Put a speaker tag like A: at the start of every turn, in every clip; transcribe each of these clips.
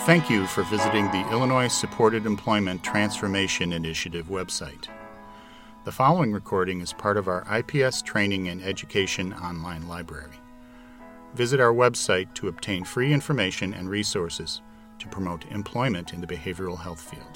A: Thank you for visiting the Illinois Supported Employment Transformation Initiative website. The following recording is part of our IPS Training and Education online library. Visit our website to obtain free information and resources to promote employment in the behavioral health field.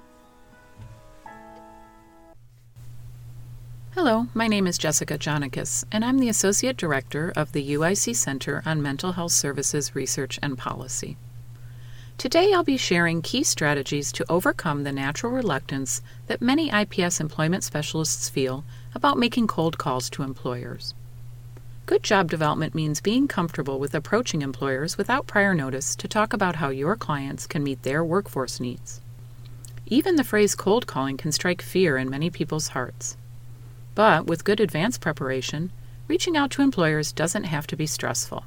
B: Hello, my name is Jessica Jonikis, and I'm the Associate Director of the UIC Center on Mental Health Services Research and Policy. Today I'll be sharing key strategies to overcome the natural reluctance that many IPS employment specialists feel about making cold calls to employers. Good job development means being comfortable with approaching employers without prior notice to talk about how your clients can meet their workforce needs. Even the phrase cold calling can strike fear in many people's hearts. But with good advance preparation, reaching out to employers doesn't have to be stressful.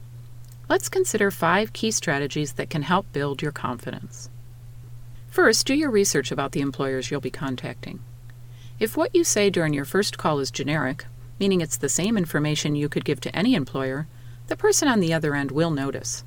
B: Let's consider 5 key strategies that can help build your confidence. First, do your research about the employers you'll be contacting. If what you say during your first call is generic, meaning it's the same information you could give to any employer, the person on the other end will notice.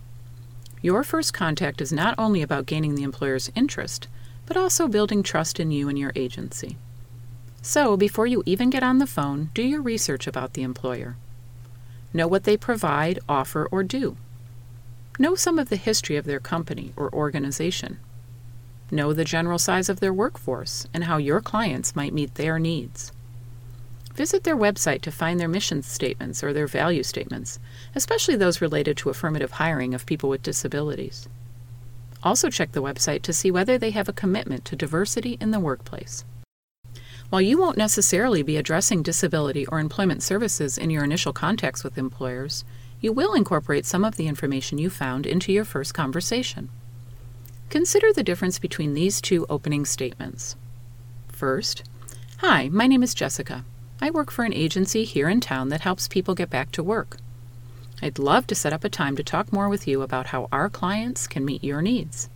B: Your first contact is not only about gaining the employer's interest, but also building trust in you and your agency. So, before you even get on the phone, do your research about the employer. Know what they provide, offer, or do. Know some of the history of their company or organization. Know the general size of their workforce and how your clients might meet their needs. Visit their website to find their mission statements or their value statements, especially those related to affirmative hiring of people with disabilities. Also check the website to see whether they have a commitment to diversity in the workplace. While you won't necessarily be addressing disability or employment services in your initial contacts with employers, you will incorporate some of the information you found into your first conversation. Consider the difference between these 2 opening statements. First, "Hi, my name is Jessica. I work for an agency here in town that helps people get back to work. I'd love to set up a time to talk more with you about how our clients can meet your needs."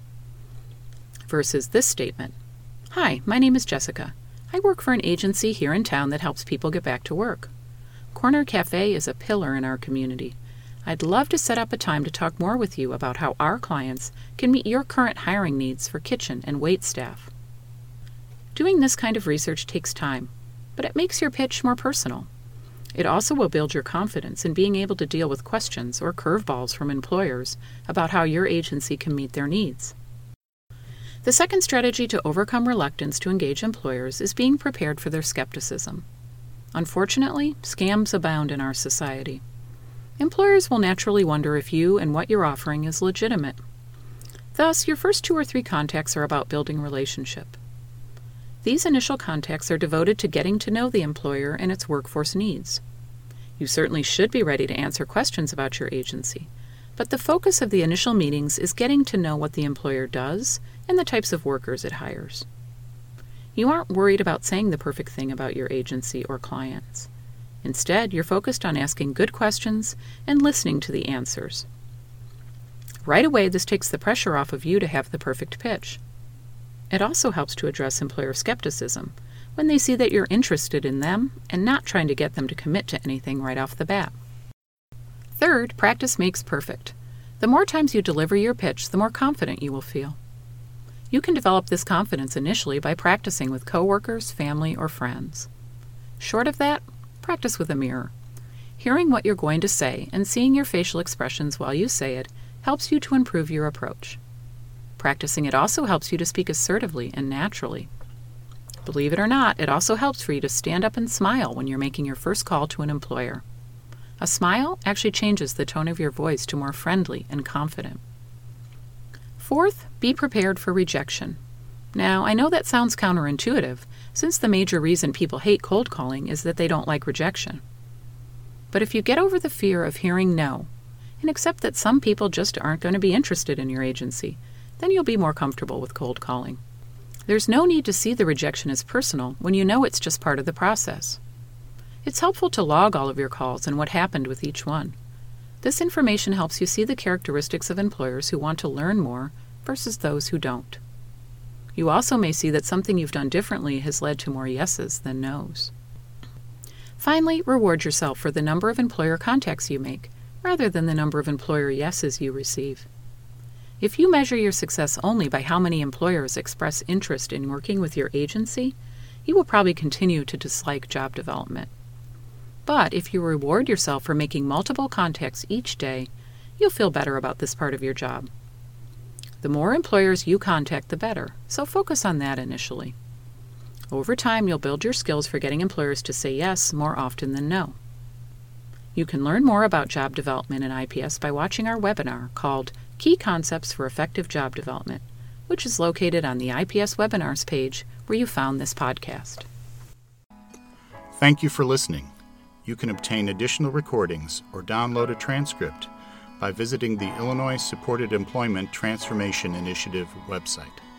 B: Versus this statement, "Hi, my name is Jessica. I work for an agency here in town that helps people get back to work. Corner Cafe is a pillar in our community. I'd love to set up a time to talk more with you about how our clients can meet your current hiring needs for kitchen and wait staff." Doing this kind of research takes time, but it makes your pitch more personal. It also will build your confidence in being able to deal with questions or curveballs from employers about how your agency can meet their needs. The second strategy to overcome reluctance to engage employers is being prepared for their skepticism. Unfortunately, scams abound in our society. Employers will naturally wonder if you and what you're offering is legitimate. Thus, your first 2 or 3 contacts are about building relationship. These initial contacts are devoted to getting to know the employer and its workforce needs. You certainly should be ready to answer questions about your agency, but the focus of the initial meetings is getting to know what the employer does and the types of workers it hires. You aren't worried about saying the perfect thing about your agency or clients. Instead, you're focused on asking good questions and listening to the answers. Right away, this takes the pressure off of you to have the perfect pitch. It also helps to address employer skepticism when they see that you're interested in them and not trying to get them to commit to anything right off the bat. Third, practice makes perfect. The more times you deliver your pitch, the more confident you will feel. You can develop this confidence initially by practicing with coworkers, family, or friends. Short of that, practice with a mirror. Hearing what you're going to say and seeing your facial expressions while you say it helps you to improve your approach. Practicing it also helps you to speak assertively and naturally. Believe it or not, it also helps for you to stand up and smile when you're making your first call to an employer. A smile actually changes the tone of your voice to more friendly and confident. Fourth, be prepared for rejection. Now, I know that sounds counterintuitive, since the major reason people hate cold calling is that they don't like rejection. But if you get over the fear of hearing no, and accept that some people just aren't going to be interested in your agency, then you'll be more comfortable with cold calling. There's no need to see the rejection as personal when you know it's just part of the process. It's helpful to log all of your calls and what happened with each one. This information helps you see the characteristics of employers who want to learn more versus those who don't. You also may see that something you've done differently has led to more yeses than nos. Finally, reward yourself for the number of employer contacts you make, rather than the number of employer yeses you receive. If you measure your success only by how many employers express interest in working with your agency, you will probably continue to dislike job development. But if you reward yourself for making multiple contacts each day, you'll feel better about this part of your job. The more employers you contact, the better, so focus on that initially. Over time, you'll build your skills for getting employers to say yes more often than no. You can learn more about job development in IPS by watching our webinar called Key Concepts for Effective Job Development, which is located on the IPS webinars page where you found this podcast.
A: Thank you for listening. You can obtain additional recordings or download a transcript by visiting the Illinois Supported Employment Transformation Initiative website.